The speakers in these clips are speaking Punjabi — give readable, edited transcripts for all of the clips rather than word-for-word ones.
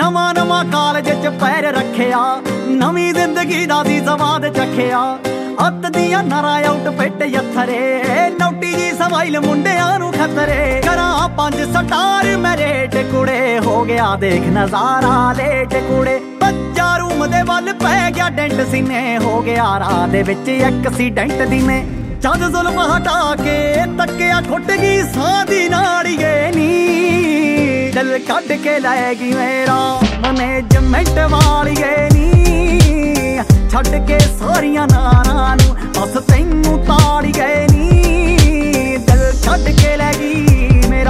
ਨਵਾਂ ਨਵਾਂ ਕਾਲਜ ਚ ਪੈਰ ਰੱਖਿਆ, ਨਵੀਂ ਜ਼ਿੰਦਗੀ ਦਾ ਦੀ ਸਵਾਦ ਚੱਖਿਆ। ਅੱਤ ਦੀਆਂ ਨਰਾਂ ਆਊਟਫਿੱਟ ਯੱਥਰੇ, ਨੌਟੀ ਜੀ ਸਮਾਈਲ ਮੁੰਡਿਆਂ ਨੂੰ ਖਤਰੇ। ਕਰਾਂ 5 ਸਟਾਰ ਮੈਰੇਟ ਕੁੜੇ, ਹੋ ਗਿਆ ਦੇਖ ਨਜ਼ਾਰਾ ਲੇਟ ਕੁੜੇ। ਬੱਚਾ ਰੂਮ ਦੇ ਵੱਲ ਪੈ ਗਿਆ ਡੈਂਟ ਸੀਨੇ, ਹੋ ਗਿਆ ਰਾਹ ਦੇ ਵਿੱਚ ਐਕਸੀਡੈਂਟ ਦੀਨੇ। ਜਦ ਜ਼ੁਲਮ ਹਟਾ ਕੇ ਤੱਕਿਆ ਖੁੱਟ ਗਈ ਸਾਹ ਦੀ ਨਾੜੀਏ ਨੀ, ਦਿਲ ਕੱਢ ਕੇ ਲੈ ਗਈ ਮੇਰਾ ਮੈਨੇਜਮੈਂਟ ਵਾਲੀਏ ਨੀ। ਛੱਡ ਕੇ ਸਾਰੀਆਂ ਨਾਰਾਂ ਨੂੰ ਬਸ ਤੈਨੂੰ ਤਾੜੀ ਗਏ ਨੀ, ਦਿਲ ਛੱਡ ਕੇ ਲੈ ਗਈ ਮੇਰਾ।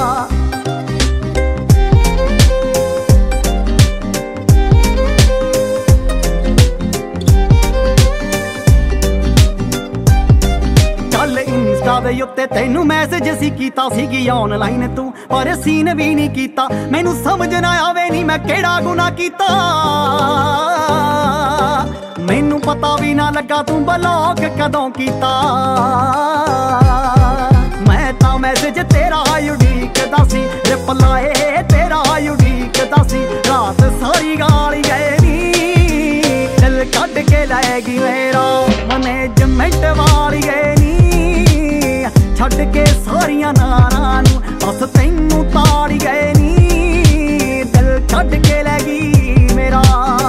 ਚੱਲ ਇੰਸਟਾ ਦੇ ਉੱਤੇ ਤੈਨੂੰ ਮੈਸੇਜ ਸੀ ਕੀਤਾ ਸੀਗੀ ਆਨਲਾਈਨ ਤੂੰ, ਪਰ ਸੀਨ ਵੀ ਨਹੀਂ ਕੀਤਾ। ਮੈਨੂੰ ਸਮਝ ਨਾ ਆਵੇ ਨੀ ਮੈਂ ਕਿਹੜਾ ਗੁਨਾਹ ਕੀਤਾ, ਮੈਨੂੰ ਪਤਾ ਵੀ ਨਾ ਲੱਗਾ ਤੂੰ ਬਲੌਕ ਕਦੋਂ ਕੀਤਾ। ਮੈਂ ਤਾਂ ਮੈਸੇਜ ਤੇਰਾ ਉਡੀਕਦਾ ਸੀ, ਰਿਪਲਾਏ ਤੇਰਾ ਉਡੀਕਦਾ ਸੀ। ਰਾਤ ਸਾਰੀ ਗਾਲੀ ਗਏ ਨੀ, ਦਿਲ ਕੱਢ ਕੇ ਲੈ ਗਈ ਮੇਰਾ ਮੈਨੇਜਮੈਂਟ ਵਾਲੀ ਗਏ ਨੀ। ਛੱਡ ਕੇ ਸਾਰੀਆਂ ਨਾਰਾਂ ਨੂੰ ਬਸ ਤੈਨੂੰ ਤਾੜੀ ਗਏ ਨੀ, ਦਿਲ ਛੱਡ ਕੇ ਲੈ ਗਈ ਮੇਰਾ।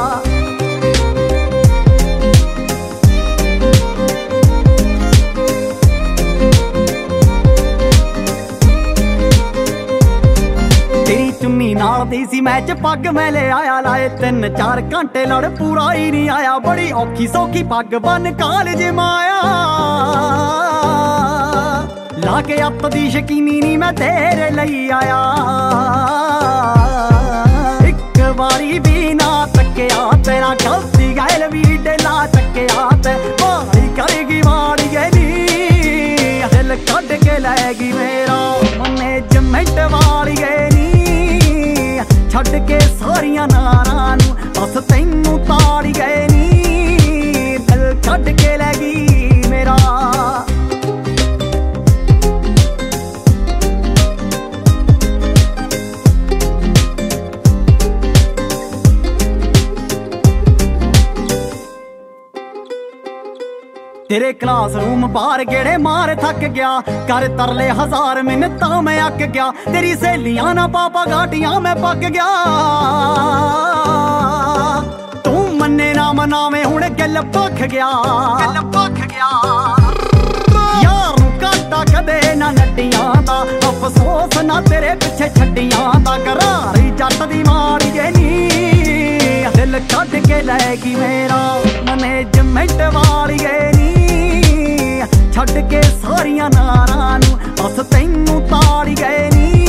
ਤੇਰੀ ਚੁੰਨੀ ਨਾਲ ਦੀ ਸੀ ਮੈਚ ਪੱਗ ਮੈਂ ਲੈ ਆਇਆ, ਲਾਏ 3-4 ਘੰਟੇ ਲੜ ਪੂਰਾ ਹੀ ਨਹੀਂ ਆਇਆ। ਬੜੀ ਔਖੀ ਸੌਖੀ ਪੱਗ ਬੰਨ ਕਾਲਜ ਮਾਇਆ, ਲਾ ਕੇ ਅੱਤ ਦੀ ਸ਼ਕੀਨੀ ਨੀ ਮੈਂ ਤੇਰੇ ਲਈ ਆਇਆ। ਇੱਕ ਵਾਰੀ ਵੀ ਨਾ ਤੱਕਿਆ ਤੇਰਾ, ਗਲਤੀ ਗਾਇਲ ਵੀ ਡੇਲਾ ਚੱਕਿਆ ਤੇ ਮਾੜੀ ਕਰੇਗੀ ਮਾੜੀਏ ਨੀ, ਦਿਲ ਕੱਢ ਕੇ ਲੈ ਗਈ ਮੇਰਾ ਮੈਨੇਜਮੈਂਟ ਵਾਲੀਏ ਨੀ। ਛੱਡ ਕੇ ਸਾਰੀਆਂ ਨਾਰਾਂ ਨੂੰ ਬਸ ਤੈਨੂੰ ਤਾੜੀ ਗਏ ਨੀ, ਦਿਲ ਛੱਡ ਕੇ ਲੈ ਗਈ ਮੇਰਾ। ਤੇਰੇ ਕਲਾਸਰੂਮ ਬਾਹਰ ਗੇੜੇ ਮਾਰ ਥੱਕ ਗਿਆ, ਕਰ ਤਰਲੇ 1000 ਮਿੰਨਤਾਂ ਮੈਂ ਅੱਕ ਗਿਆ। ਤੇਰੀ ਸਹੇਲੀਆਂ ਨਾ ਪਾਪਾ ਗਾਟੀਆਂ ਮੈਂ ਪੱਕ ਗਿਆ, ਤੂੰ ਮੰਨੇ ਨਾ ਮਨਾਵੇਂ ਹੁਣ ਗੱਲ ਭੱਖ ਗਿਆ। ਯਾਰ ਨੂੰ ਘਾਟਾ ਕਦੇ ਨਾ ਨੱਟੀਆਂ ਦਾ, ਅਫਸੋਸ ਨਾ ਤੇਰੇ ਪਿੱਛੇ ਛੱਡੀਆਂ ਦਾ। ਘਰਾਰੀ ਜੱਟ ਦੀ ਮਾੜੀਏ ਨੀ, ਦਿਲ ਕੱਢ ਕੇ ਲੈ ਗਈ ਮੇਰਾ ਮੈਨੇਜਮੈਂਟ ਵਾਲੀਏ ਨੀ। ਛੱਡ ਕੇ ਸਾਰੀਆਂ ਨਾਰਾਂ ਨੂੰ ਬਸ ਤੈਨੂੰ ਤਾੜੀ ਗਏ ਨੀ,